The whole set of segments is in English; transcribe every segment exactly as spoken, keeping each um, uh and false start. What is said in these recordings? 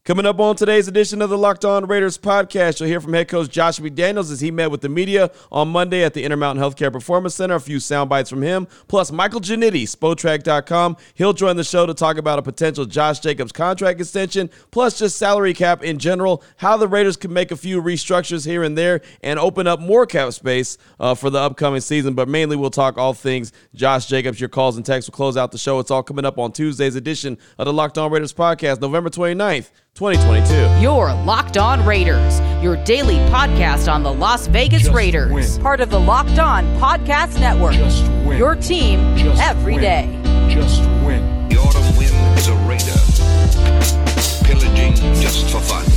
Coming up on today's edition of the Locked On Raiders podcast, you'll hear from head coach Josh McDaniels as he met with the media on Monday at the Intermountain Healthcare Performance Center. A few sound bites from him, plus Michael Giannitti, Spotrac dot com. He'll join the show to talk about a potential Josh Jacobs contract extension, plus just salary cap in general, how the Raiders can make a few restructures here and there and open up more cap space uh, for the upcoming season. But mainly we'll talk all things Josh Jacobs. Your calls and texts will close out the show. It's all coming up on Tuesday's edition of the Locked On Raiders podcast, November twenty-ninth. twenty twenty-two. You're Locked On Raiders, your daily podcast on the Las Vegas Just Raiders. win. Part of the Locked On Podcast Network. Just win. Your team Just every win. day. Just win. The autumn wind is a raider, pillaging just for fun.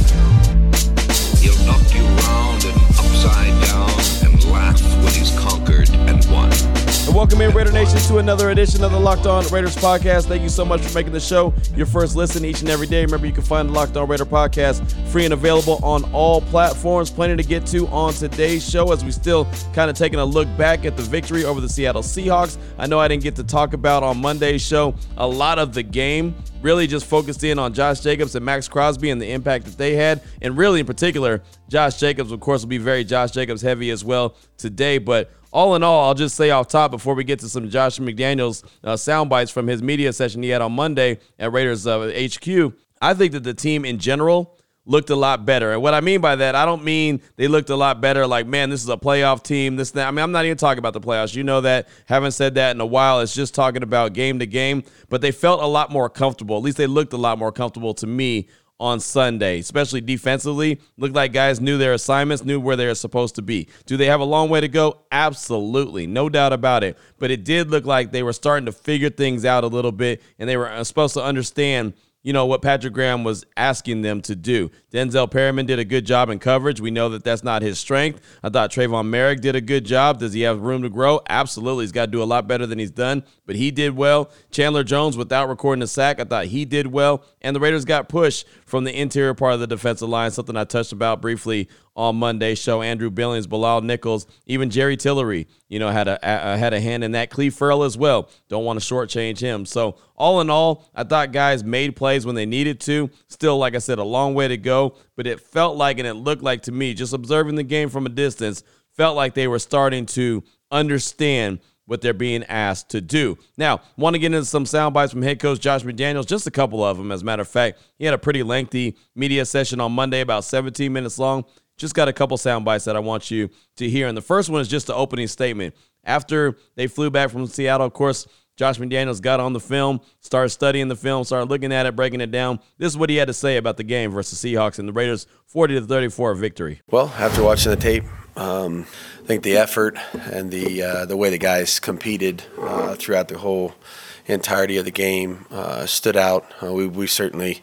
He'll knock you round and upside down and laugh when he's conquered and won. And welcome in, Raider Nation, to another edition of the Locked On Raiders podcast. Thank you so much for making the show your first listen each and every day. Remember, you can find the Locked On Raider podcast free and available on all platforms. Plenty to get to on today's show as we still kind of taking a look back at the victory over the Seattle Seahawks. I know I didn't get to talk about on Monday's show a lot of the game. Really just focused in on Josh Jacobs and Max Crosby and the impact that they had. And really, in particular, Josh Jacobs, of course, will be very Josh Jacobs heavy as well today. But all in all, I'll just say off top before we get to some Josh McDaniels uh, sound bites from his media session he had on Monday at Raiders uh, H Q, I think that the team in general looked a lot better. And what I mean by that, I don't mean they looked a lot better like, man, this is a playoff team. This, that. I mean, I'm not even talking about the playoffs. You know that. Haven't said that in a while. It's just talking about game to game. But they felt a lot more comfortable. At least they looked a lot more comfortable to me on Sunday, especially defensively. Looked like guys knew their assignments, knew where they were supposed to be. Do they have a long way to go? Absolutely. No doubt about it. But it did look like they were starting to figure things out a little bit, and they were supposed to understand, you know, what Patrick Graham was asking them to do. Denzel Perryman did a good job in coverage. We know that that's not his strength. I thought Trayvon Merrick did a good job. Does he have room to grow? Absolutely. He's got to do a lot better than he's done, but he did well. Chandler Jones, without recording a sack, I thought he did well. And the Raiders got pushed from the interior part of the defensive line, something I touched about briefly on Monday's show. Andrew Billings, Bilal Nichols, even Jerry Tillery, you know, had a, a had a hand in that. Cleve Ferrell as well. Don't want to shortchange him. So all in all, I thought guys made plays when they needed to. Still, like I said, a long way to go, but it felt like and it looked like to me, just observing the game from a distance, felt like they were starting to understand what they're being asked to do. Now, want to get into some sound bites from head coach Josh McDaniels, just a couple of them, as a matter of fact. He had a pretty lengthy media session on Monday, about seventeen minutes long. Just got a couple sound bites that I want you to hear. And the first one is just the opening statement. After they flew back from Seattle, of course, Josh McDaniels got on the film, started studying the film, started looking at it, breaking it down. This is what he had to say about the game versus Seahawks and the Raiders' forty to thirty-four victory. Well, after watching the tape, um, I think the effort and the uh, the way the guys competed uh, throughout the whole entirety of the game uh, stood out. Uh, we, we certainly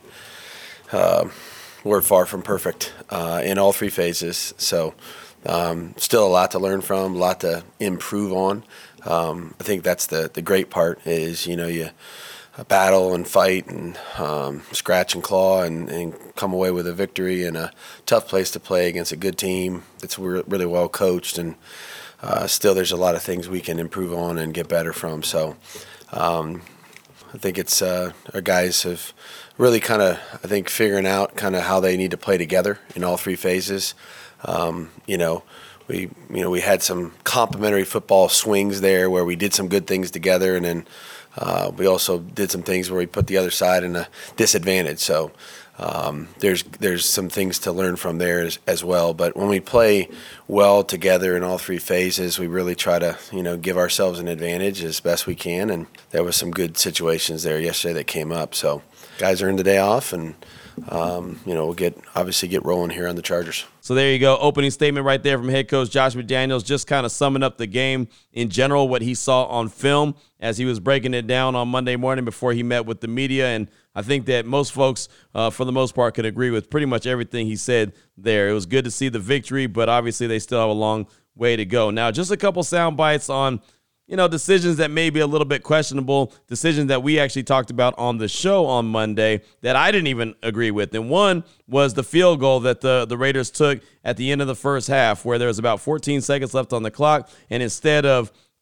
uh, were far from perfect uh, in all three phases. So um, still a lot to learn from, a lot to improve on. Um, I think that's the, the great part is, you know, you battle and fight and um, scratch and claw and, and come away with a victory in a tough place to play against a good team that's re- really well coached. And uh, still there's a lot of things we can improve on and get better from. So um, I think it's uh, our guys have really kind of, I think, figuring out kind of how they need to play together in all three phases. Um, you know, We you know we had some complementary football swings there where we did some good things together, and then uh, we also did some things where we put the other side in a disadvantage. So um, there's there's some things to learn from there as, as well. But when we play well together in all three phases, we really try to you know give ourselves an advantage as best we can. And there was some good situations there yesterday that came up. So guys earned the day off, and um, you know we'll get obviously get rolling here on the Chargers. So there you go. Opening statement right there from head coach Josh McDaniels, just kind of summing up the game in general, what he saw on film as he was breaking it down on Monday morning before he met with the media. And I think that most folks, uh, for the most part, could agree with pretty much everything he said there. It was good to see the victory, but obviously they still have a long way to go. Now, just a couple sound bites on, you know, decisions that may be a little bit questionable, decisions that we actually talked about on the show on Monday that I didn't even agree with. And one was the field goal that the, the Raiders took at the end of the first half, where there was about fourteen seconds left on the clock. And instead of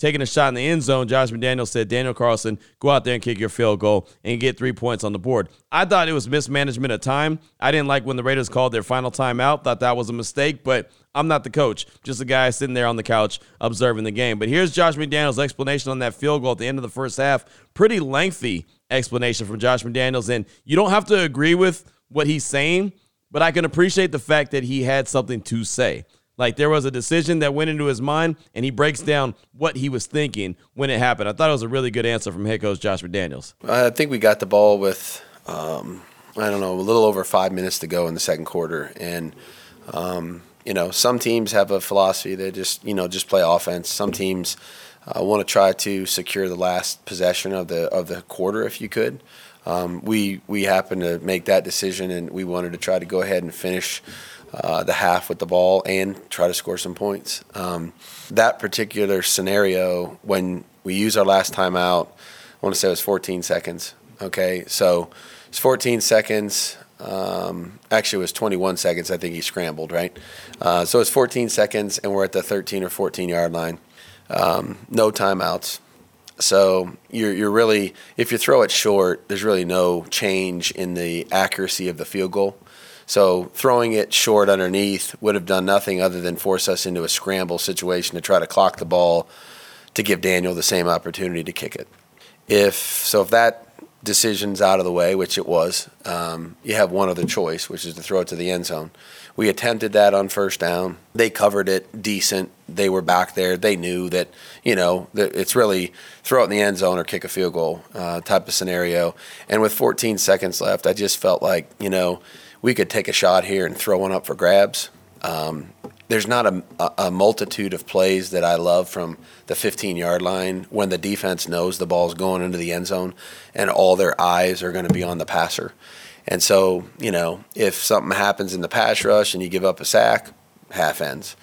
taking a shot in the end zone, Josh McDaniels said, Daniel Carlson, go out there and kick your field goal and get three points on the board. I thought it was mismanagement of time. I didn't like when the Raiders called their final timeout. Thought that was a mistake, but I'm not the coach. Just a guy sitting there on the couch observing the game. But here's Josh McDaniels' explanation on that field goal at the end of the first half. Pretty lengthy explanation from Josh McDaniels, and you don't have to agree with what he's saying, but I can appreciate the fact that he had something to say. Like, there was a decision that went into his mind, and he breaks down what he was thinking when it happened. I thought it was a really good answer from head coach Josh McDaniels. I think we got the ball with, um, I don't know, a little over five minutes to go in the second quarter. And, um, you know, some teams have a philosophy. They just, you know, just play offense. Some teams uh, want to try to secure the last possession of the of the quarter if you could. Um, we, we happened to make that decision, and we wanted to try to go ahead and finish Uh, the half with the ball and try to score some points. Um, that particular scenario, when we use our last timeout, I want to say it was fourteen seconds. Okay, so it's fourteen seconds. Um, actually, it was twenty-one seconds. I think he scrambled, right? Uh, so it's fourteen seconds, and we're at the thirteen or fourteen yard line. Um, no timeouts. So you're you're really, if you throw it short, there's really no change in the accuracy of the field goal. So throwing it short underneath would have done nothing other than force us into a scramble situation to try to clock the ball to give Daniel the same opportunity to kick it. If so, if that decision's out of the way, which it was, um, you have one other choice, which is to throw it to the end zone. We attempted that on first down. They covered it decent. They were back there. They knew that, you know, that it's really throw it in the end zone or kick a field goal uh, type of scenario. And with fourteen seconds left, I just felt like, you know, we could take a shot here and throw one up for grabs. Um, there's not a, a multitude of plays that I love from the fifteen-yard line when the defense knows the ball's going into the end zone and all their eyes are going to be on the passer. And so, you know, if something happens in the pass rush and you give up a sack, half ends.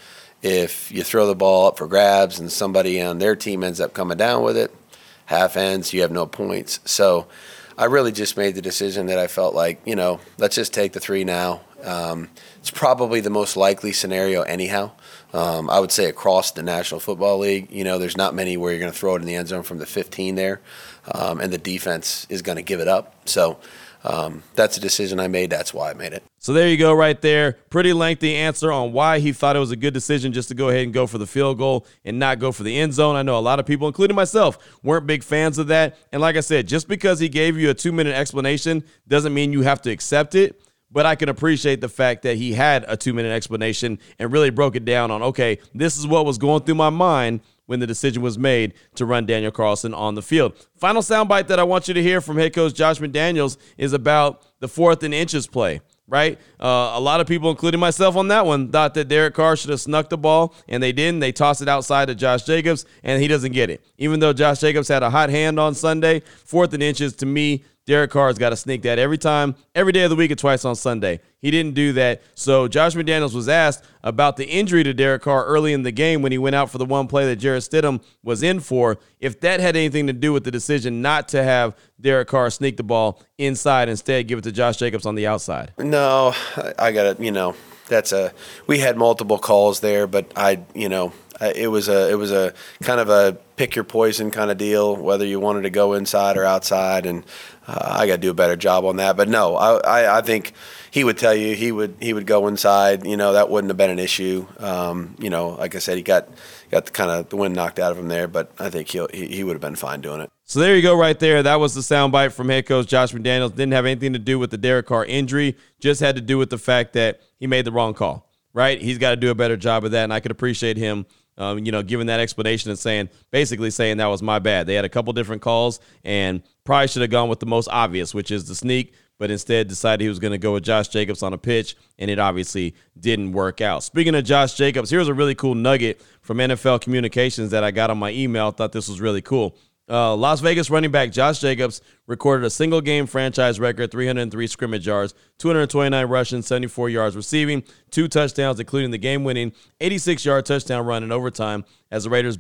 If you throw the ball up for grabs and somebody on their team ends up coming down with it, half ends, you have no points. So I really just made the decision that I felt like, you know, let's just take the three now. Um, it's probably the most likely scenario anyhow. Um, I would say across the National Football League, you know, there's not many where you're going to throw it in the end zone from the fifteen there, um, and the defense is going to give it up. So um, that's a decision I made. That's why I made it. So there you go right there. Pretty lengthy answer on why he thought it was a good decision just to go ahead and go for the field goal and not go for the end zone. I know a lot of people, including myself, weren't big fans of that. And like I said, just because he gave you a two-minute explanation doesn't mean you have to accept it. But I can appreciate the fact that he had a two-minute explanation and really broke it down on, okay, this is what was going through my mind when the decision was made to run Daniel Carlson on the field. Final soundbite that I want you to hear from head coach Josh McDaniels is about the fourth and inches play. Right? Uh, a lot of people, including myself on that one, thought that Derek Carr should have snuck the ball, and they didn't. They tossed it outside to Josh Jacobs, and he doesn't get it. Even though Josh Jacobs had a hot hand on Sunday, fourth and inches, to me, Derek Carr's got to sneak that every time, every day of the week and twice on Sunday. He didn't do that. So Josh McDaniels was asked about the injury to Derek Carr early in the game when he went out for the one play that Jarrett Stidham was in for, if that had anything to do with the decision not to have Derek Carr sneak the ball inside, instead give it to Josh Jacobs on the outside. No, I got to, you know, that's a, we had multiple calls there, but I, you know, it was a, it was a kind of a pick your poison kind of deal, whether you wanted to go inside or outside. And uh, I got to do a better job on that. But no, I, I, I think he would tell you he would, he would go inside. You know, that wouldn't have been an issue. Um, you know, like I said, he got, got the kind of the wind knocked out of him there, but I think he'll, he, he would have been fine doing it. So there you go right there. That was the soundbite from head coach Josh McDaniels. Didn't have anything to do with the Derek Carr injury, just had to do with the fact that he made the wrong call, right? He's got to do a better job of that, and I could appreciate him, um, you know, giving that explanation and saying, basically saying that was my bad. They had a couple different calls and probably should have gone with the most obvious, which is the sneak, but instead decided he was going to go with Josh Jacobs on a pitch, and it obviously didn't work out. Speaking of Josh Jacobs, here's a really cool nugget from N F L Communications that I got on my email. I thought this was really cool. Uh, Las Vegas running back Josh Jacobs recorded a single-game franchise record, three hundred three scrimmage yards, two hundred twenty-nine rushing, seventy-four yards receiving, two touchdowns, including the game-winning eighty-six yard touchdown run in overtime as the Raiders beat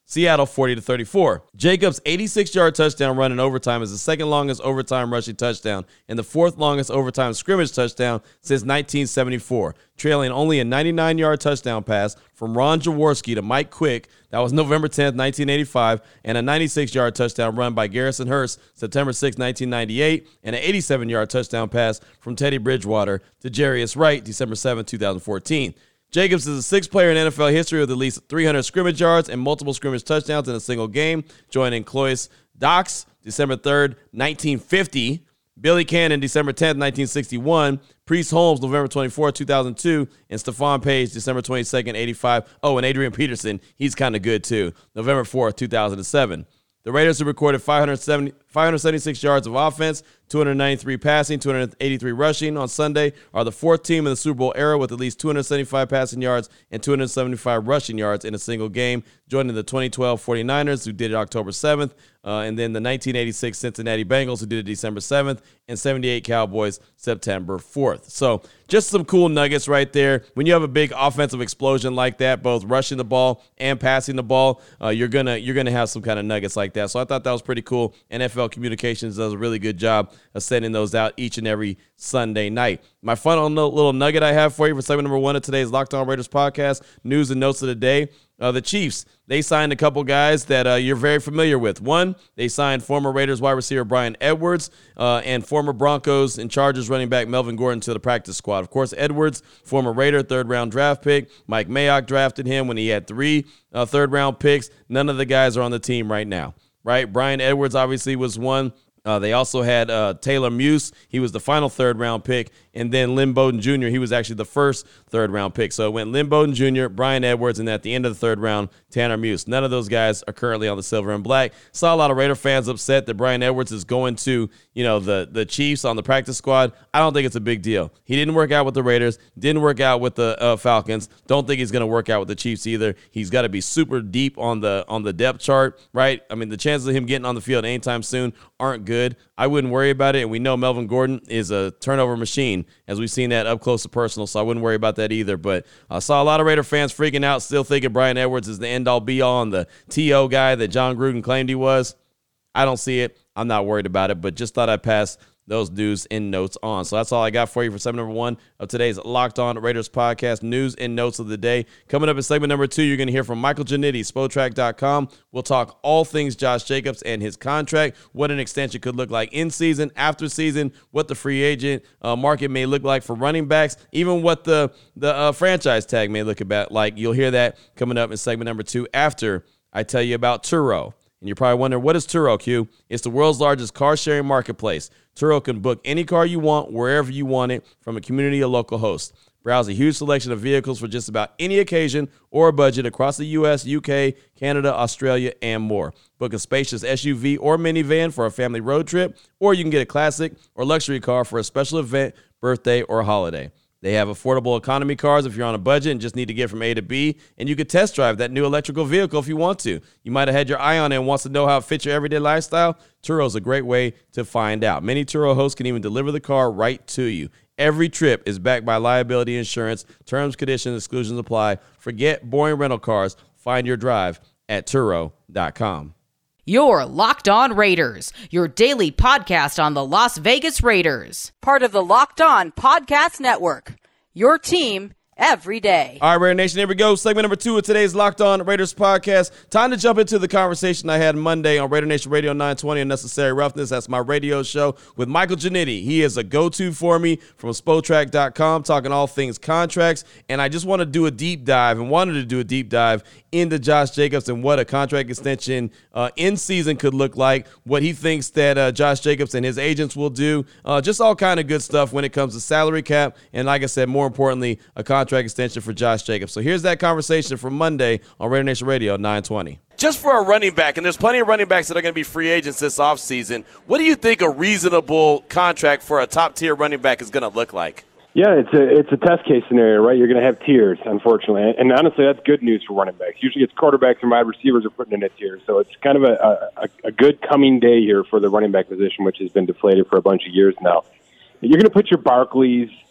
Seattle forty to thirty-four. Jacobs' eighty-six-yard touchdown run in overtime is the second longest overtime rushing touchdown and the fourth longest overtime scrimmage touchdown since nineteen seventy-four, trailing only a ninety-nine-yard touchdown pass from Ron Jaworski to Mike Quick. That was November tenth, nineteen eighty-five, and a ninety-six-yard touchdown run by Garrison Hearst September sixth, nineteen ninety-eight, and an eighty-seven-yard touchdown pass from Teddy Bridgewater to Jarius Wright December seventh, twenty fourteen. Jacobs is the sixth player in N F L history with at least three hundred scrimmage yards and multiple scrimmage touchdowns in a single game, joining Clovis Dox December third, nineteen fifty, Billy Cannon December tenth, nineteen sixty-one, Priest Holmes November twenty-fourth, two thousand two, and Stephon Page December twenty-second, eighty-five. Oh, and Adrian Peterson, he's kind of good too, November fourth, two thousand seven. The Raiders have recorded five hundred seventy, five hundred seventy-six yards of offense, two hundred ninety-three passing, two hundred eighty-three rushing on Sunday, are the fourth team in the Super Bowl era with at least two hundred seventy-five passing yards and two hundred seventy-five rushing yards in a single game, joining the twenty twelve forty-niners, who did it October seventh, uh, and then the nineteen eighty-six Cincinnati Bengals, who did it December seventh, and seventy-eight Cowboys September fourth. So just some cool nuggets right there. When you have a big offensive explosion like that, both rushing the ball and passing the ball, uh, you're gonna you're gonna have some kind of nuggets like that. So I thought that was pretty cool. N F L Communications does a really good job of sending those out each and every Sunday night. My fun little nugget I have for you for segment number one of today's Locked On Raiders podcast, news and notes of the day. Uh, the Chiefs, they signed a couple guys that uh, you're very familiar with. One, they signed former Raiders wide receiver Brian Edwards uh, and former Broncos and Chargers running back Melvin Gordon to the practice squad. Of course, Edwards, former Raider, third-round draft pick. Mike Mayock drafted him when he had three uh, third-round picks. None of the guys are on the team right now, right? Brian Edwards obviously was one. Uh, they also had uh, Taylor Muse. He was the final third-round pick. And then Lynn Bowden Junior, he was actually the first third-round pick. So it went Lynn Bowden Junior, Brian Edwards, and at the end of the third round, Tanner Muse. None of those guys are currently on the silver and black. Saw a lot of Raider fans upset that Brian Edwards is going to, you know, the, the Chiefs on the practice squad. I don't think it's a big deal. He didn't work out with the Raiders, didn't work out with the uh, Falcons. Don't think he's going to work out with the Chiefs either. He's got to be super deep on the on the depth chart, right? I mean, the chances of him getting on the field anytime soon aren't good. I wouldn't worry about it, and we know Melvin Gordon is a turnover machine, as we've seen that up close and personal, so I wouldn't worry about that either. But I saw a lot of Raider fans freaking out, still thinking Brian Edwards is the end-all, be-all, and the T O guy that John Gruden claimed he was. I don't see it. I'm not worried about it, but just thought I'd pass those news and notes on. So that's all I got for you for segment number one of today's Locked On Raiders podcast, news and notes of the day. Coming up in segment number two, you're going to hear from Michael Giannitti, Spotrac dot com. We'll talk all things Josh Jacobs and his contract, what an extension could look like in season, after season, what the free agent uh, market may look like for running backs, even what the, the uh, franchise tag may look about like. You'll hear that coming up in segment number two after I tell you about Turo. And you're probably wondering, what is Turo, Q? It's the world's largest car-sharing marketplace. Turo can book any car you want, wherever you want it, from a community or local host. Browse a huge selection of vehicles for just about any occasion or budget across the U S, U K, Canada, Australia, and more. Book a spacious S U V or minivan for a family road trip, or you can get a classic or luxury car for a special event, birthday, or holiday. They have affordable economy cars if you're on a budget and just need to get from A to B, and you could test drive that new electrical vehicle if you want to. You might have had your eye on it and wants to know how it fits your everyday lifestyle. Turo is a great way to find out. Many Turo hosts can even deliver the car right to you. Every trip is backed by liability insurance. Terms, conditions, exclusions apply. Forget boring rental cars. Find your drive at Turo dot com. You're Locked On Raiders, your daily podcast on the Las Vegas Raiders. Part of the Locked On Podcast Network, your team every day. All right, Raider Nation, here we go. Segment number two of today's Locked On Raiders podcast. Time to jump into the conversation I had Monday on Raider Nation Radio nine twenty, Unnecessary Roughness. That's my radio show with Michael Giannitti. He is a go-to for me from Spotrac dot com, talking all things contracts. And I just want to do a deep dive and wanted to do a deep dive into Josh Jacobs and what a contract extension uh, in season could look like, what he thinks that uh, Josh Jacobs and his agents will do, uh, just all kind of good stuff when it comes to salary cap, and like I said, more importantly, a contract extension for Josh Jacobs. So here's that conversation from Monday on Raider Nation Radio nine twenty. Just for a running back, and there's plenty of running backs that are going to be free agents this offseason, what do you think a reasonable contract for a top-tier running back is going to look like? Yeah, it's a it's a test case scenario, right? You're going to have tiers, unfortunately, and honestly, that's good news for running backs. Usually, it's quarterbacks and wide receivers are putting in a tier, so it's kind of a, a a good coming day here for the running back position, which has been deflated for a bunch of years now. You're going to put your Barkleys,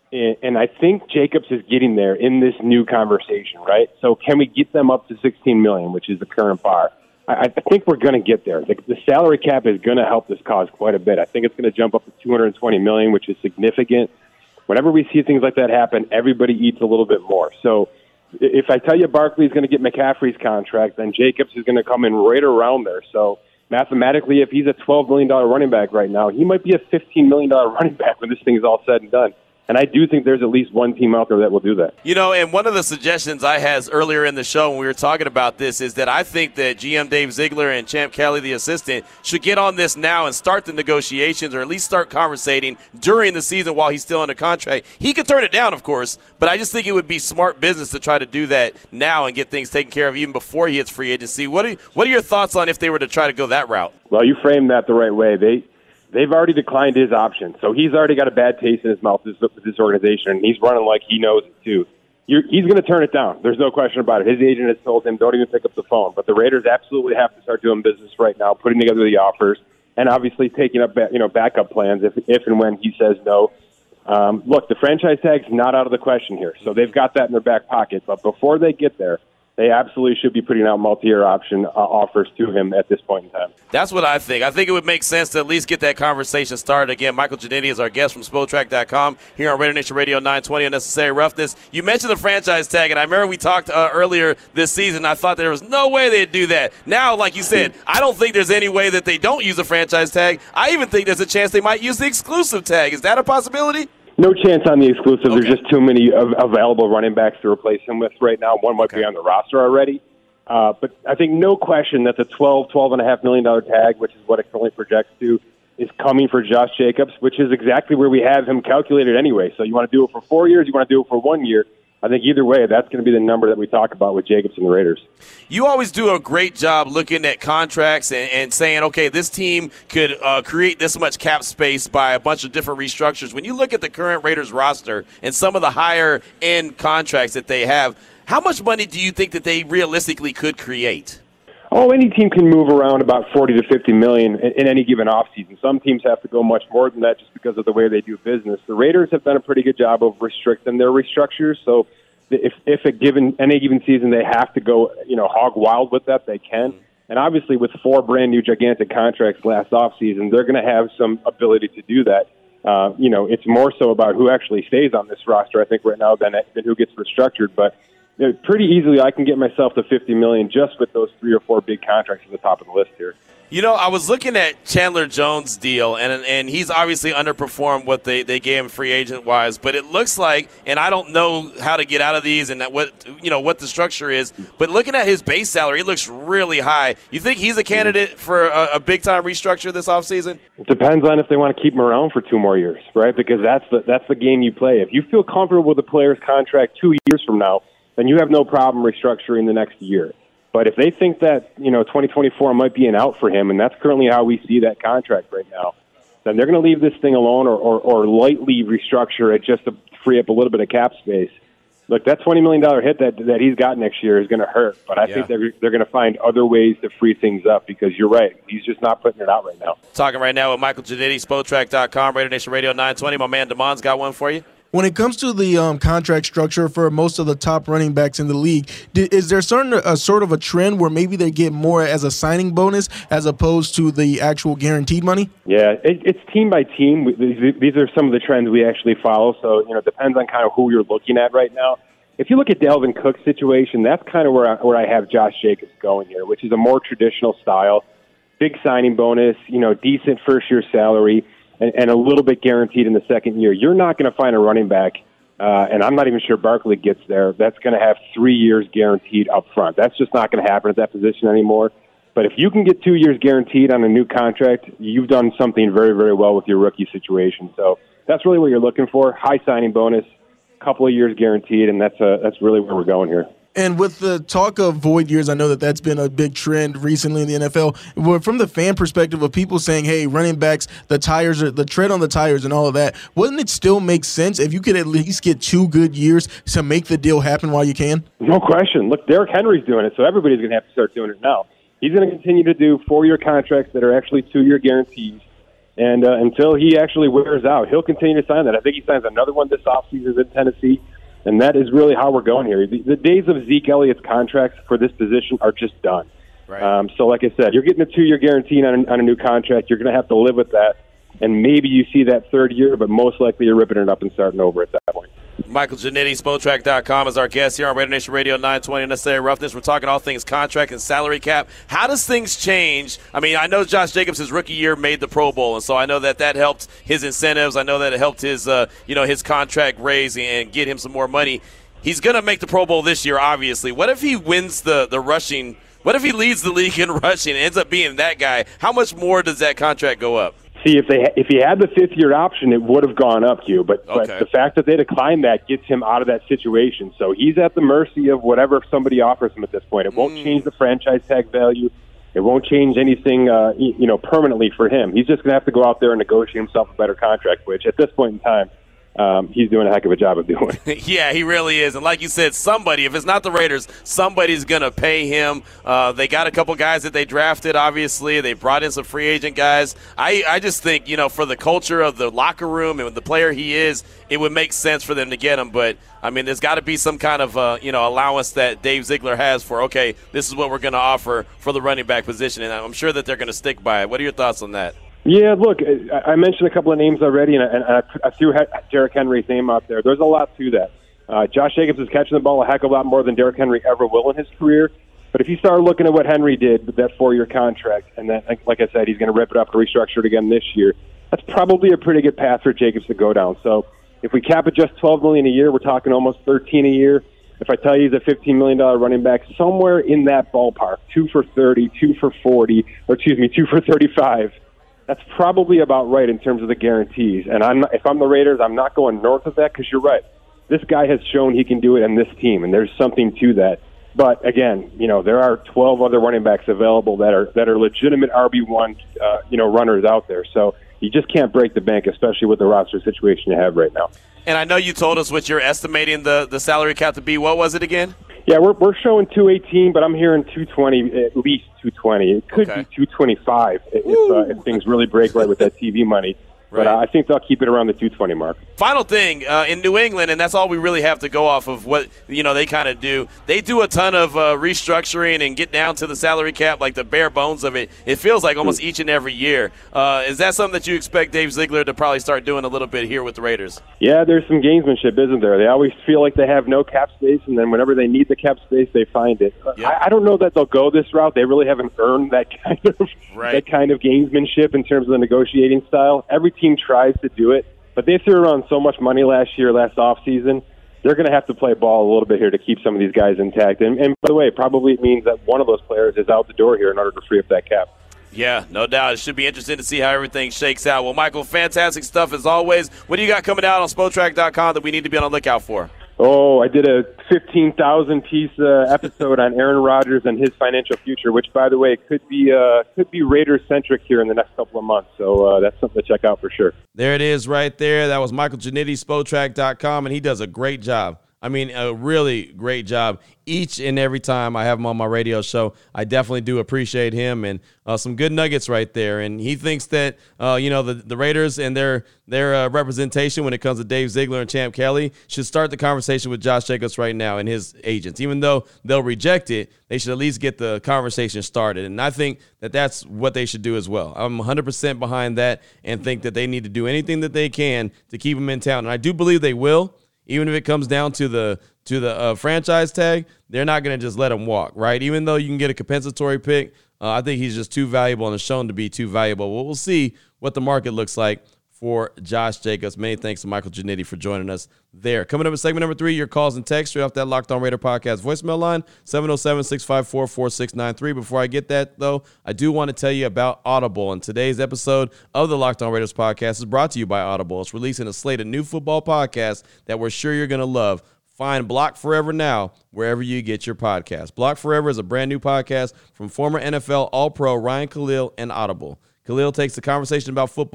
And I think Jacobs is getting there in this new conversation, right? So can we get them up to sixteen million dollars, which is the current bar? I, I think we're going to get there. The, the salary cap is going to help this cause quite a bit. I think it's going to jump up to two hundred twenty million dollars, which is significant. Whenever we see things like that happen, everybody eats a little bit more. So if I tell you Barkley's going to get McCaffrey's contract, then Jacobs is going to come in right around there. So mathematically, if he's a twelve million dollars running back right now, he might be a fifteen million dollars running back when this thing is all said and done. And I do think there's at least one team out there that will do that. You know, and one of the suggestions I had earlier in the show when we were talking about this is that I think that G M Dave Ziegler and Champ Kelly, the assistant, should get on this now and start the negotiations, or at least start conversating during the season while he's still under contract. He could turn it down, of course, but I just think it would be smart business to try to do that now and get things taken care of even before he hits free agency. What are, what are your thoughts on if they were to try to go that route? Well, you framed that the right way. They They've already declined his option, so he's already got a bad taste in his mouth with this, this organization, and he's running like he knows it too. You're, he's going to turn it down. There's no question about it. His agent has told him, don't even pick up the phone. But the Raiders absolutely have to start doing business right now, putting together the offers, and obviously taking up you know backup plans if, if and when he says no. Um, look, the franchise tag's not out of the question here, so they've got that in their back pocket. But before they get there, they absolutely should be putting out multi-year option uh, offers to him at this point in time. That's what I think. I think it would make sense to at least get that conversation started. Again, Michael Giannetti is our guest from Spotrac dot com here on Raider Nation Radio nine twenty Unnecessary Roughness. You mentioned the franchise tag, and I remember we talked uh, earlier this season. I thought there was no way they'd do that. Now, like you said, I don't think there's any way that they don't use a franchise tag. I even think there's a chance they might use the exclusive tag. Is that a possibility? No chance on the exclusive. Okay. There's just too many av- available running backs to replace him with right now. One might Okay. be on the roster already. Uh, but I think no question that the twelve, twelve and a half million dollar tag, which is what it currently projects to, is coming for Josh Jacobs, which is exactly where we have him calculated anyway. So you want to do it for four years, you want to do it for one year. I think either way, that's going to be the number that we talk about with Jacobs and the Raiders. You always do a great job looking at contracts and, and saying, okay, this team could uh, create this much cap space by a bunch of different restructures. When you look at the current Raiders roster and some of the higher-end contracts that they have, how much money do you think that they realistically could create? Oh, any team can move around about forty to fifty million in, in any given offseason. Some teams have to go much more than that just because of the way they do business. The Raiders have done a pretty good job of restricting their restructures. So if if a given any given season they have to go, you know, hog wild with that, they can. And obviously, with four brand new gigantic contracts last offseason, they're going to have some ability to do that. Uh, you know, it's more so about who actually stays on this roster, I think, right now than than who gets restructured. But you know, pretty easily, I can get myself to fifty million dollars just with those three or four big contracts at the top of the list here. You know, I was looking at Chandler Jones' deal, and and he's obviously underperformed what they, they gave him free agent-wise, but it looks like, and I don't know how to get out of these and what you know what the structure is, but looking at his base salary, it looks really high. You think he's a candidate for a, a big-time restructure this offseason? It depends on if they want to keep him around for two more years, right? Because that's the that's the game you play. If you feel comfortable with the player's contract two years from now, then you have no problem restructuring the next year. But if they think that, you know, twenty twenty-four might be an out for him, and that's currently how we see that contract right now, then they're going to leave this thing alone or, or, or lightly restructure it just to free up a little bit of cap space. Look, that twenty million dollars hit that that he's got next year is going to hurt, but I Yeah. think they're, they're going to find other ways to free things up because you're right. He's just not putting it out right now. Talking right now with Michael Giannetti, Spotrac dot com, Raider Nation Radio nine twenty. My man Damon's got one for you. When it comes to the um, contract structure for most of the top running backs in the league, did, is there certain a sort of a trend where maybe they get more as a signing bonus as opposed to the actual guaranteed money? Yeah, it, it's team by team. These, these are some of the trends we actually follow. So, you know, it depends on kind of who you're looking at right now. If you look at Dalvin Cook's situation, that's kind of where I, where I have Josh Jacobs going here, which is a more traditional style, big signing bonus, you know, decent first-year salary, and, and a little bit guaranteed in the second year. You're not going to find a running back, uh, and I'm not even sure Barkley gets there, that's going to have three years guaranteed up front. That's just not going to happen at that position anymore. But if you can get two years guaranteed on a new contract, you've done something very, very well with your rookie situation. So that's really what you're looking for, high signing bonus, couple of years guaranteed, and that's uh, that's really where we're going here. And with the talk of void years, I know that that's been a big trend recently in the N F L. Well, from the fan perspective of people saying, hey, running backs, the tires, are, the tread on the tires and all of that, wouldn't it still make sense if you could at least get two good years to make the deal happen while you can? No question. Look, Derrick Henry's doing it, so everybody's going to have to start doing it now. He's going to continue to do four-year contracts that are actually two-year guarantees. And uh, until he actually wears out, he'll continue to sign that. I think he signs another one this offseason in Tennessee, and that is really how we're going here. The, the days of Zeke Elliott's contracts for this position are just done. Right. Um, so like I said, you're getting a two-year guarantee on a, on a new contract. You're going to have to live with that. And maybe you see that third year, but most likely you're ripping it up and starting over at that point. Michael Ginnitti, Spotrac dot com, is our guest here on Raider Nation Radio nine twenty Necessary Roughness. We're talking all things contract and salary cap. How does things change? I mean, I know Josh Jacobs, his rookie year, made the Pro Bowl, and so I know that that helped his incentives. I know that it helped his, uh, you know, his contract raise and get him some more money. He's going to make the Pro Bowl this year, obviously. What if he wins the, the rushing? What if he leads the league in rushing and ends up being that guy? How much more does that contract go up? See, if they if he had the fifth year option, it would have gone up, Q. But, okay. but the fact that they declined that gets him out of that situation. So he's at the mercy of whatever somebody offers him at this point. It won't Mm. change the franchise tag value. It won't change anything, uh, you know, permanently for him. He's just going to have to go out there and negotiate himself a better contract, which at this point in time, Um, he's doing a heck of a job of doing. Yeah, he really is. And like you said, somebody, if it's not the Raiders, somebody's going to pay him. Uh, they got a couple guys that they drafted, obviously. They brought in some free agent guys. I, I just think, you know, for the culture of the locker room and the player he is, it would make sense for them to get him. But, I mean, there's got to be some kind of, uh, you know, allowance that Dave Ziegler has for, okay, this is what we're going to offer for the running back position. And I'm sure that they're going to stick by it. What are your thoughts on that? Yeah, look, I mentioned a couple of names already, and I, I threw Derrick Henry's name out there. There's a lot to that. Uh, Josh Jacobs is catching the ball a heck of a lot more than Derrick Henry ever will in his career. But if you start looking at what Henry did with that four-year contract, and then, like I said, he's going to rip it up and restructure it again this year, that's probably a pretty good path for Jacobs to go down. So if we cap it just twelve million dollars a year, we're talking almost thirteen a year. If I tell you he's a fifteen million dollars running back, somewhere in that ballpark, two for thirty, two for forty, or excuse me, two for thirty-five. That's probably about right in terms of the guarantees. And I'm not, if I'm the Raiders, I'm not going north of that because you're right. This guy has shown he can do it in this team, and there's something to that. But again, you know, there are twelve other running backs available that are that are legitimate R B one, uh, you know, runners out there. So you just can't break the bank, especially with the roster situation you have right now. And I know you told us what you're estimating the, the salary cap to be. What was it again? Yeah, we're we're showing two eighteen, but I'm hearing two twenty, at least two twenty. It could okay. be two twenty-five if, uh, if things really break right with that T V money. But Right. uh, I think they'll keep it around the two twenty mark. Final thing, uh, in New England, and that's all we really have to go off of what, you know, they kind of do. They do a ton of uh, restructuring and get down to the salary cap, like the bare bones of it. It feels like almost each and every year. Uh, is that something that you expect Dave Ziegler to probably start doing a little bit here with the Raiders? Yeah, there's some gamesmanship, isn't there? They always feel like they have no cap space, and then whenever they need the cap space, they find it. Yep. I, I don't know that they'll go this route. They really haven't earned that kind of Right. that kind of gamesmanship in terms of the negotiating style. Every team tries to do it, but they threw around so much money last year, last offseason. They're going to have to play ball a little bit here to keep some of these guys intact. And, and by the way, probably it means that one of those players is out the door here in order to free up that cap. Yeah, no doubt. It should be interesting to see how everything shakes out. Well, Michael, fantastic stuff as always. What do you got coming out on Spotrac dot com that we need to be on the lookout for? Oh, I did a fifteen thousand piece uh, episode on Aaron Rodgers and his financial future, which, by the way, could be uh, could be Raiders-centric here in the next couple of months. So uh, that's something to check out for sure. There it is right there. That was Michael Ginnitti, Spotrac dot com, and he does a great job. I mean, a really great job each and every time I have him on my radio show. I definitely do appreciate him, and uh, some good nuggets right there. And he thinks that, uh, you know, the, the Raiders and their their uh, representation when it comes to Dave Ziegler and Champ Kelly should start the conversation with Josh Jacobs right now and his agents. Even though they'll reject it, they should at least get the conversation started. And I think that that's what they should do as well. I'm one hundred percent behind that and think that they need to do anything that they can to keep him in town. And I do believe they will. Even if it comes down to the to the uh, franchise tag, they're not going to just let him walk, right? Even though you can get a compensatory pick, uh, I think he's just too valuable and is shown to be too valuable. Well, we'll see what the market looks like for Josh Jacobs. Many thanks to Michael Ginnitti for joining us there. Coming up in segment number three, your calls and texts straight off that Locked On Raider podcast voicemail line, seven oh seven, six five four, four six nine three. Before I get that, though, I do want to tell you about Audible. And today's episode of the Locked On Raiders podcast is brought to you by Audible. It's releasing a slate of new football podcasts that we're sure you're going to love. Find Block Forever now wherever you get your podcast. Block Forever is a brand new podcast from former N F L All-Pro Ryan Khalil and Audible. Khalil takes the conversation about football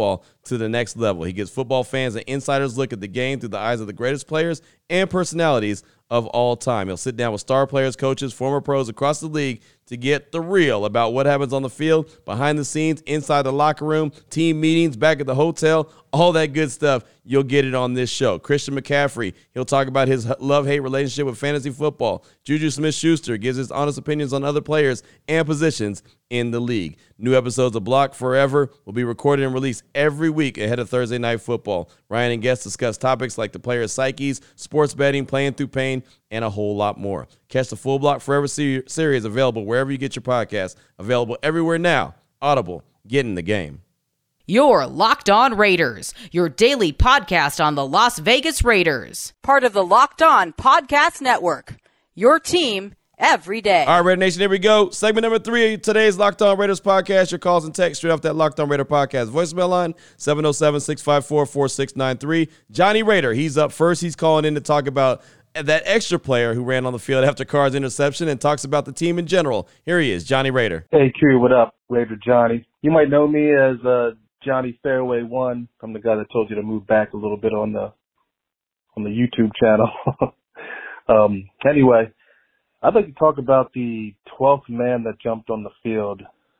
to the next level. He gives football fans an insider's look at the game through the eyes of the greatest players and personalities of all time. He'll sit down with star players, coaches, former pros across the league to get the real about what happens on the field, behind the scenes, inside the locker room, team meetings, back at the hotel, all that good stuff. You'll get it on this show. Christian McCaffrey, he'll talk about his love-hate relationship with fantasy football. Juju Smith-Schuster gives his honest opinions on other players and positions in the league. New episodes of Block Forever will be recorded and released every week ahead of Thursday Night Football. Ryan and guests discuss topics like the players' psyches, sports betting, playing through pain, and a whole lot more. Catch the full Block Forever ser- series available wherever you get your podcasts. Available everywhere now. Audible. Get in the game. Your Locked On Raiders, your daily podcast on the Las Vegas Raiders. Part of the Locked On Podcast Network. Your team every day. All right, Raider Nation, here we go. Segment number three of today's Locked On Raiders podcast. Your calls and texts straight off that Locked On Raider podcast voicemail line, seven oh seven, six five four, four six nine three. Johnny Raider, he's up first. He's calling in to talk about that extra player who ran on the field after Carr's interception and talks about the team in general. Here he is, Johnny Raider. Hey, Q, what up? Raider Johnny. You might know me as uh, Johnny Fairway One. I'm the guy that told you to move back a little bit on the on the YouTube channel. um, anyway, I'd like to talk about the twelfth man that jumped on the field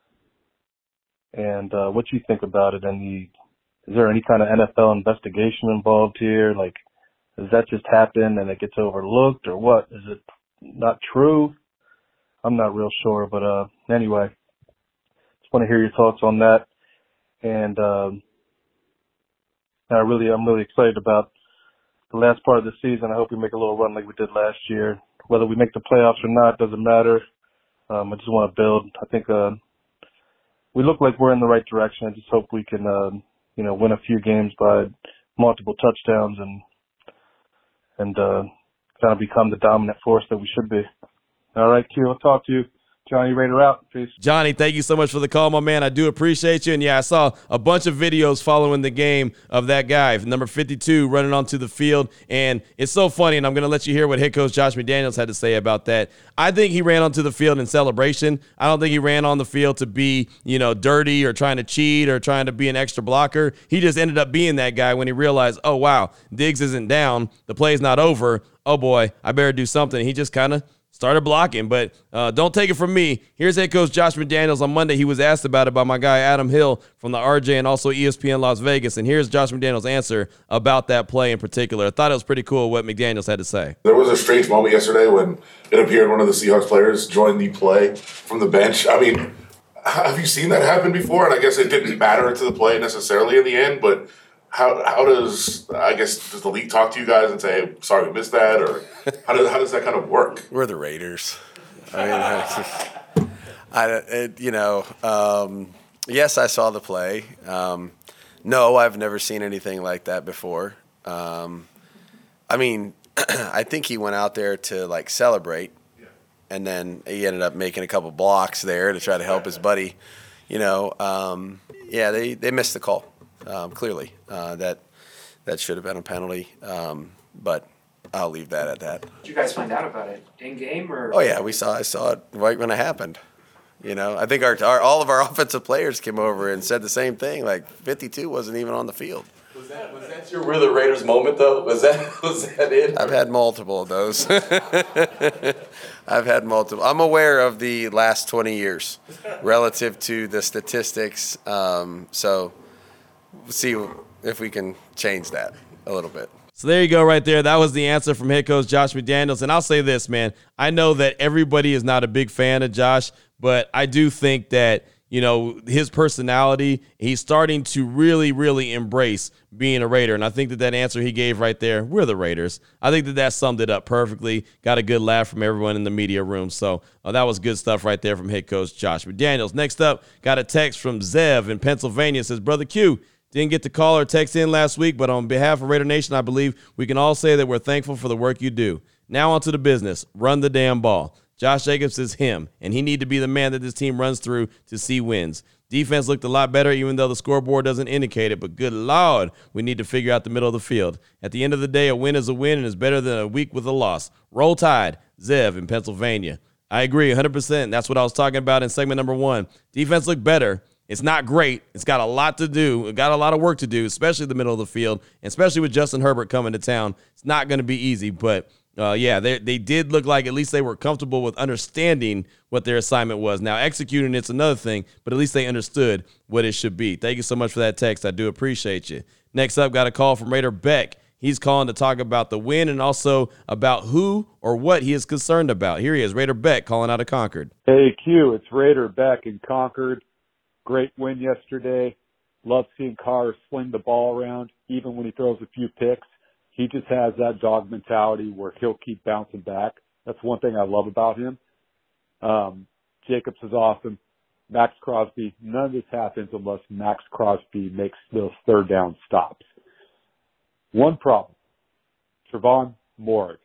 and uh, what you think about it. And the, is there any kind of N F L investigation involved here? Like, does that just happen and it gets overlooked, or what? Is it not true? I'm not real sure, but uh, anyway, just want to hear your thoughts on that. And um, I really, I'm really excited about the last part of the season. I hope we make a little run like we did last year. Whether we make the playoffs or not doesn't matter. Um, I just want to build. I think uh, we look like we're in the right direction. I just hope we can, uh, you know, win a few games by multiple touchdowns and and uh, kind of become the dominant force that we should be. All right, Q, I'll talk to you. Johnny Raider out. Peace. Johnny, thank you so much for the call, my man. I do appreciate you. And, yeah, I saw a bunch of videos following the game of that guy, number fifty-two, running onto the field. And it's so funny, and I'm going to let you hear what head coach Josh McDaniels had to say about that. I think he ran onto the field in celebration. I don't think he ran on the field to be, you know, dirty or trying to cheat or trying to be an extra blocker. He just ended up being that guy when he realized, oh, wow, Diggs isn't down. The play's not over. Oh, boy, I better do something. He just kind of started blocking, but uh, don't take it from me. Here's head coach Josh McDaniels on Monday. He was asked about it by my guy Adam Hill from the R J and also E S P N Las Vegas, and here's Josh McDaniels' answer about that play in particular. I thought it was pretty cool what McDaniels had to say. There was a strange moment yesterday when it appeared one of the Seahawks players joined the play from the bench. I mean, have you seen that happen before? And I guess it didn't matter to the play necessarily in the end, but How how does, I guess, does the league talk to you guys and say, hey, sorry, we missed that? Or how does, how does that kind of work? We're the Raiders. I mean, I, I it, you know, um, yes, I saw the play. Um, no, I've never seen anything like that before. Um, I mean, I think he went out there to, like, celebrate, yeah. And then he ended up making a couple blocks there to try to help his buddy. You know, um, yeah, they, they missed the call. Um, clearly, uh, that that should have been a penalty, um, but I'll leave that at that. Did you guys find out about it in game or? Oh yeah, we saw. I saw it right when it happened. You know, I think our, our all of our offensive players came over and said the same thing. Like fifty-two wasn't even on the field. Was that was that your "we're the Raiders" moment though? Was that was that it? I've had multiple of those. I've had multiple. I'm aware of the last twenty years relative to the statistics. Um, so. See if we can change that a little bit. So there you go right there. That was the answer from head coach Josh McDaniels. And I'll say this, man. I know that everybody is not a big fan of Josh, but I do think that, you know, his personality, he's starting to really, really embrace being a Raider. And I think that that answer he gave right there, we're the Raiders, I think that that summed it up perfectly. Got a good laugh from everyone in the media room. So uh, that was good stuff right there from head coach Josh McDaniels. Next up, got a text from Zev in Pennsylvania. It says, Brother Q, didn't get to call or text in last week, but on behalf of Raider Nation, I believe we can all say that we're thankful for the work you do. Now on to the business. Run the damn ball. Josh Jacobs is him, and he need to be the man that this team runs through to see wins. Defense looked a lot better, even though the scoreboard doesn't indicate it, but good Lord, we need to figure out the middle of the field. At the end of the day, a win is a win and is better than a week with a loss. Roll Tide, Zev in Pennsylvania. I agree one hundred percent. That's what I was talking about in segment number one. Defense looked better. It's not great. It's got a lot to do. It got a lot of work to do, especially the middle of the field, and especially with Justin Herbert coming to town. It's not going to be easy, but uh, yeah, they they did look like at least they were comfortable with understanding what their assignment was. Now, executing it's another thing, but at least they understood what it should be. Thank you so much for that text. I do appreciate you. Next up, got a call from Raider Beck. He's calling to talk about the win and also about who or what he is concerned about. Here he is, Raider Beck, calling out of Concord. Hey, Q, it's Raider Beck in Concord. Great win yesterday. Love seeing Carr sling the ball around, even when he throws a few picks. He just has that dog mentality where he'll keep bouncing back. That's one thing I love about him. Um, Jacobs is awesome. Max Crosby, none of this happens unless Max Crosby makes those third down stops. One problem, Trevon Moehrig.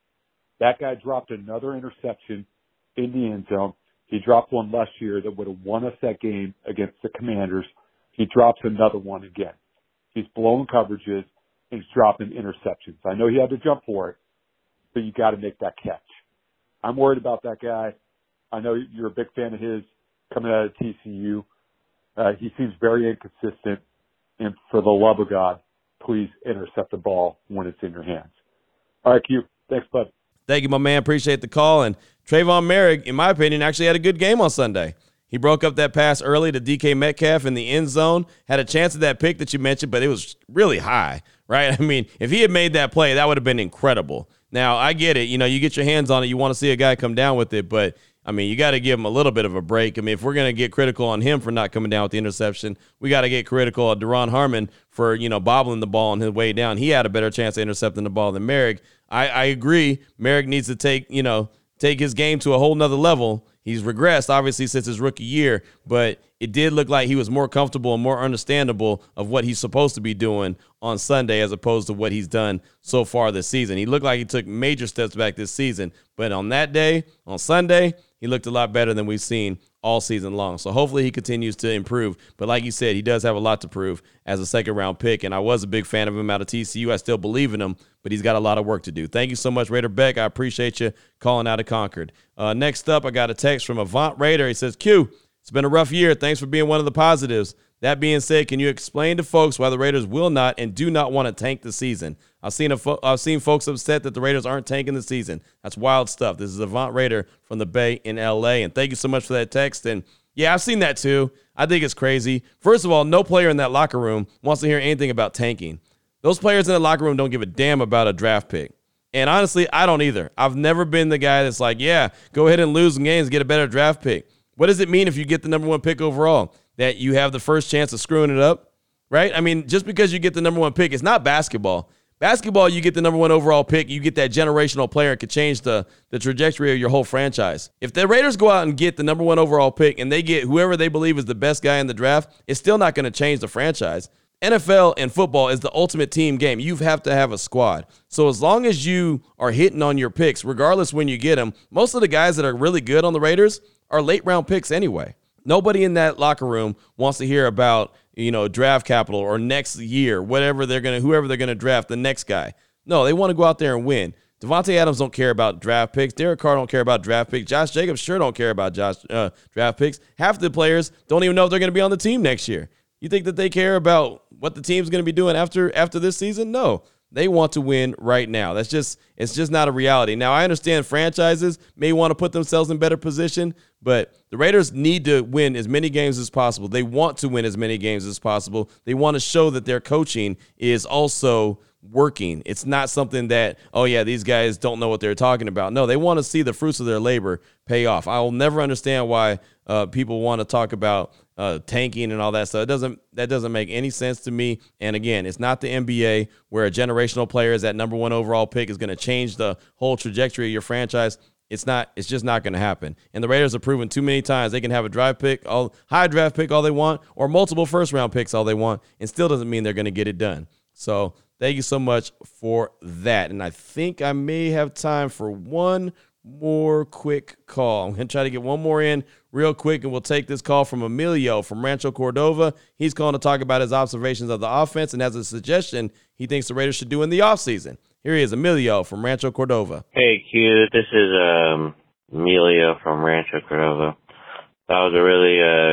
That guy dropped another interception in the end zone. He dropped one last year that would have won us that game against the Commanders. He drops another one again. He's blowing coverages and he's dropping interceptions. I know he had to jump for it, but you got to make that catch. I'm worried about that guy. I know you're a big fan of his coming out of T C U. Uh, he seems very inconsistent, and for the love of God, please intercept the ball when it's in your hands. All right, Q. Thanks, bud. Thank you, my man. Appreciate the call. And Trayvon Moehrig, in my opinion, actually had a good game on Sunday. He broke up that pass early to D K Metcalf in the end zone, had a chance at that pick that you mentioned, but it was really high, right? I mean, if he had made that play, that would have been incredible. Now, I get it. You know, you get your hands on it. You want to see a guy come down with it, but I mean, you got to give him a little bit of a break. I mean, if we're going to get critical on him for not coming down with the interception, we got to get critical of Deron Harmon for, you know, bobbling the ball on his way down. He had a better chance of intercepting the ball than Moehrig. I, I agree. Moehrig needs to take, you know, take his game to a whole nother level. He's regressed, obviously, since his rookie year, but it did look like he was more comfortable and more understandable of what he's supposed to be doing on Sunday as opposed to what he's done so far this season. He looked like he took major steps back this season, but on that day, on Sunday, he looked a lot better than we've seen all season long. So hopefully he continues to improve. But like you said, he does have a lot to prove as a second-round pick, and I was a big fan of him out of T C U. I still believe in him, but he's got a lot of work to do. Thank you so much, Raider Beck. I appreciate you calling out of Concord. Uh, next up, I got a text from Avant Raider. He says, Q, it's been a rough year. Thanks for being one of the positives. That being said, can you explain to folks why the Raiders will not and do not want to tank the season? I've seen a fo- I've seen folks upset that the Raiders aren't tanking the season. That's wild stuff. This is Avant Raider from the Bay in L A, and thank you so much for that text. And yeah, I've seen that too. I think it's crazy. First of all, no player in that locker room wants to hear anything about tanking. Those players in the locker room don't give a damn about a draft pick. And honestly, I don't either. I've never been the guy that's like, yeah, go ahead and lose some games, get a better draft pick. What does it mean if you get the number one pick overall? That you have the first chance of screwing it up, right? I mean, just because you get the number one pick, it's not basketball. Basketball, you get the number one overall pick, you get that generational player, it could change the, the trajectory of your whole franchise. If the Raiders go out and get the number one overall pick and they get whoever they believe is the best guy in the draft, it's still not going to change the franchise. N F L and football is the ultimate team game. You have to have a squad. So as long as you are hitting on your picks, regardless when you get them, most of the guys that are really good on the Raiders are late round picks anyway. Nobody in that locker room wants to hear about, you know, draft capital or next year, whatever they're going to, whoever they're going to draft, the next guy. No, they want to go out there and win. Devontae Adams don't care about draft picks. Derek Carr don't care about draft picks. Josh Jacobs sure don't care about Josh uh, draft picks. Half the players don't even know if they're going to be on the team next year. You think that they care about what the team's going to be doing after after this season? No. They want to win right now. That's just, it's just not a reality. Now, I understand franchises may want to put themselves in better position, but the Raiders need to win as many games as possible. They want to win as many games as possible. They want to show that their coaching is also working. It's not something that, oh, yeah, these guys don't know what they're talking about. No, they want to see the fruits of their labor pay off. I will never understand why uh, people want to talk about Uh, tanking and all that stuff. It doesn't, that doesn't make any sense to me. And again, it's not the N B A where a generational player is that number one overall pick is going to change the whole trajectory of your franchise. It's not, it's just not going to happen. And the Raiders have proven too many times they can have a draft pick, all high draft pick all they want, or multiple first round picks all they want, and still doesn't mean they're going to get it done. So thank you so much for that. And I think I may have time for one more quick call. I'm going to try to get one more in real quick, and we'll take this call from Emilio from Rancho Cordova. He's calling to talk about his observations of the offense and has a suggestion he thinks the Raiders should do in the offseason. Here he is, Emilio from Rancho Cordova. Hey, Q. This is um, Emilio from Rancho Cordova. That was a really uh,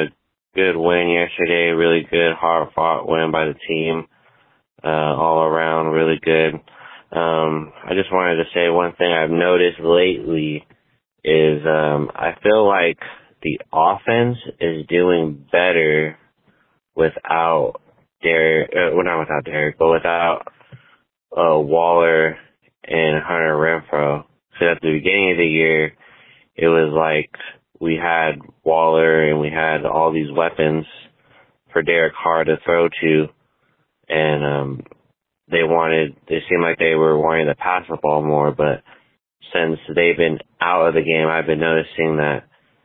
good win yesterday. Really good, hard-fought win by the team. Uh, all around, really good. Um, I just wanted to say one thing I've noticed lately is um, I feel like the offense is doing better without Derek, uh, well, not without Derek, but without uh, Waller and Hunter Renfrow. So at the beginning of the year, it was like we had Waller and we had all these weapons for Derek Carr to throw to, and um, they wanted, it seemed like they were wanting to pass the ball more, but since they've been out of the game, I've been noticing that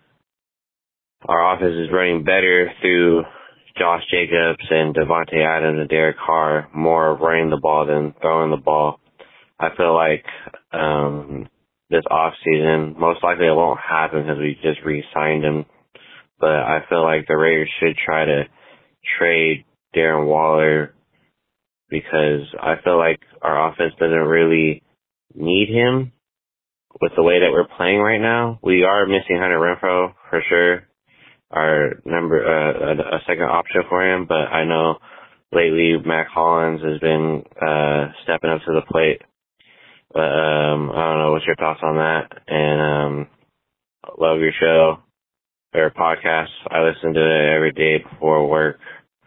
our offense is running better through Josh Jacobs and Devontae Adams and Derek Carr, more of running the ball than throwing the ball. I feel like um, this offseason, most likely it won't happen because we just re-signed him, but I feel like the Raiders should try to trade Darren Waller because I feel like our offense doesn't really need him with the way that we're playing right now. We are missing Hunter Renfrow for sure, our number uh, a, a second option for him, but I know lately Mac Hollins has been uh, stepping up to the plate. But um, I don't know, what's your thoughts on that? And um, love your show or podcast. I listen to it every day before work.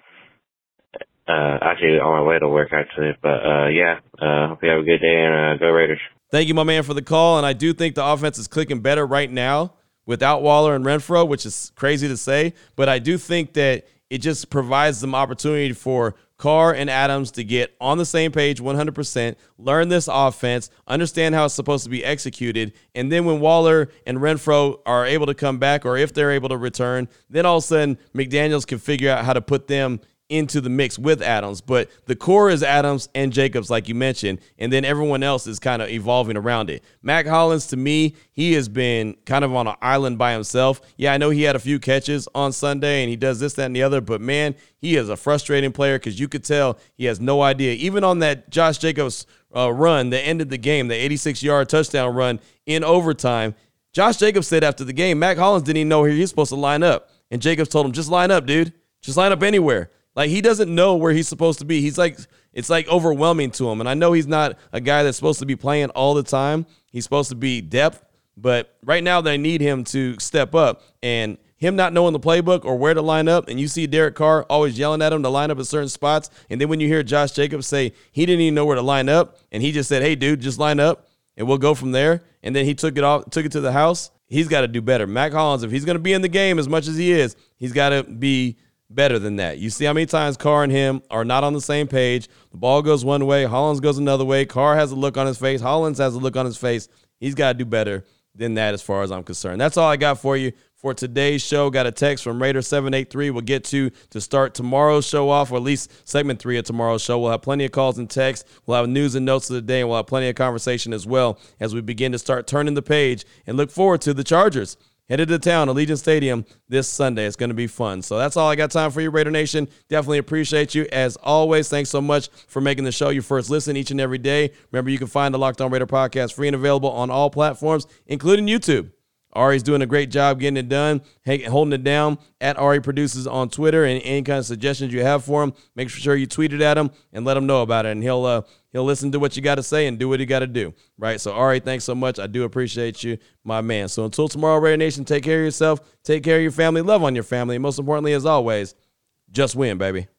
Uh, actually, on my way to work, actually. But, uh, yeah, uh, hope you have a good day, and uh, go Raiders. Thank you, my man, for the call. And I do think the offense is clicking better right now without Waller and Renfrow, which is crazy to say. But I do think that it just provides some opportunity for Carr and Adams to get on the same page one hundred percent, learn this offense, understand how it's supposed to be executed, and then when Waller and Renfrow are able to come back, or if they're able to return, then all of a sudden McDaniels can figure out how to put them into the mix with Adams. But the core is Adams and Jacobs, like you mentioned, and then everyone else is kind of evolving around it. Mac Hollins, to me, he has been kind of on an island by himself. Yeah, I know he had a few catches on Sunday, and he does this, that, and the other, but, man, he is a frustrating player because you could tell he has no idea. Even on that Josh Jacobs uh, run that ended the game, the eighty-six-yard touchdown run in overtime, Josh Jacobs said after the game, Mac Hollins didn't even know where he was supposed to line up. And Jacobs told him, just line up, dude. Just line up anywhere. Like, he doesn't know where he's supposed to be. He's like, it's like overwhelming to him. And I know he's not a guy that's supposed to be playing all the time. He's supposed to be depth. But right now they need him to step up. And him not knowing the playbook or where to line up, and you see Derek Carr always yelling at him to line up at certain spots. And then when you hear Josh Jacobs say he didn't even know where to line up, and he just said, hey, dude, just line up, and we'll go from there. And then he took it off, took it to the house. He's got to do better. Mac Hollins, if he's going to be in the game as much as he is, he's got to be better than that. You see how many times Carr and him are not on the same page. The ball goes one way, Hollins goes another way. Carr has a look on his face. Hollins has a look on his face. He's got to do better than that as far as I'm concerned. That's all I got for you for today's show. Got a text from Raider seven eight three we'll get to to start tomorrow's show off, or at least segment three of tomorrow's show. We'll have plenty of calls and texts. We'll have news and notes of the day, and we'll have plenty of conversation as well as we begin to start turning the page and look forward to the Chargers headed to town, Allegiant Stadium, this Sunday. It's going to be fun. So that's all I got time for you, Raider Nation. Definitely appreciate you. As always, thanks so much for making the show your first listen each and every day. Remember, you can find the Locked On Raider podcast free and available on all platforms, including YouTube. Ari's doing a great job getting it done, holding it down. At Ari Produces on Twitter, and any kind of suggestions you have for him, make sure you tweet it at him and let him know about it, and he'll uh, he'll listen to what you got to say and do what you got to do, right? So, Ari, thanks so much. I do appreciate you, my man. So until tomorrow, Raider Nation, take care of yourself, take care of your family, love on your family, and most importantly, as always, just win, baby.